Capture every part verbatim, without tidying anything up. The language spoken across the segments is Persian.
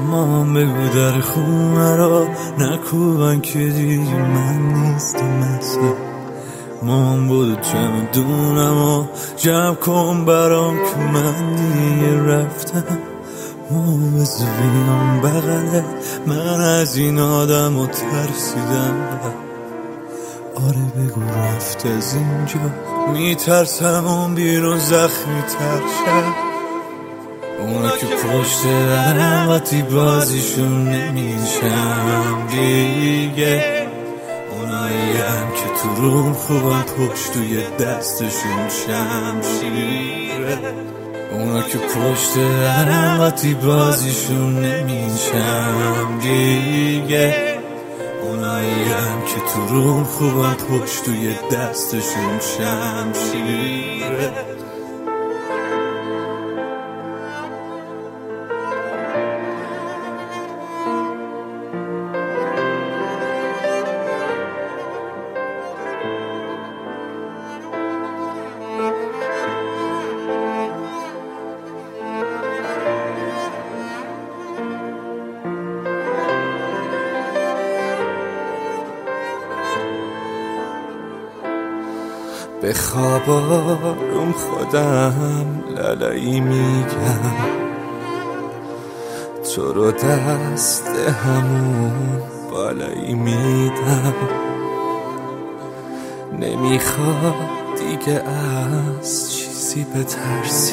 اما بگو در خونه را نکوبن که دیگه من نیستم مثلا مام بود چمدونم و جمع کن برام که من دیگه رفتم. مام بزوینم بغله من از این آدم و ترسیدم. آره بگو رفت از اینجا میترسم اون بیرون زخمی تر شد. اونا که پشت درم وقتی بازیشون نمیشم دیگه. اونایی هم که تو روم خوبم پشت توی دستشون شمشیره. اونا که پشت درم وقتی بازیشون نمیشم دیگه. اونایی هم که تو روم خوبم پشت توی دستشون شمشیره. به خواب آروم خودم لالایی میگم تو رو دست همون بالایی میدم. نمیخواد دیگه از چیزی بترسی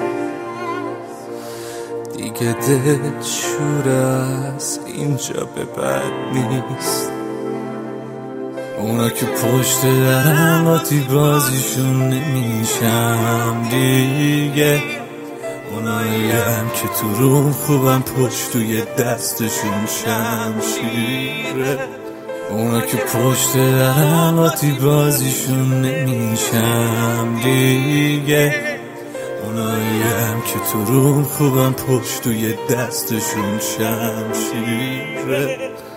دیگه دل شور از اینجا به بعد نیست. اونا که پشت درم وقتی بازیشون نمیشم دیگه. اونایی هم که تو روم خوبم پشت توی دستشون شمشیره. اونا که پشت درم وقتی بازیشون نمیشم دیگه. اونایی هم که تو روم خوبم پشت توی دستشون شمشیره.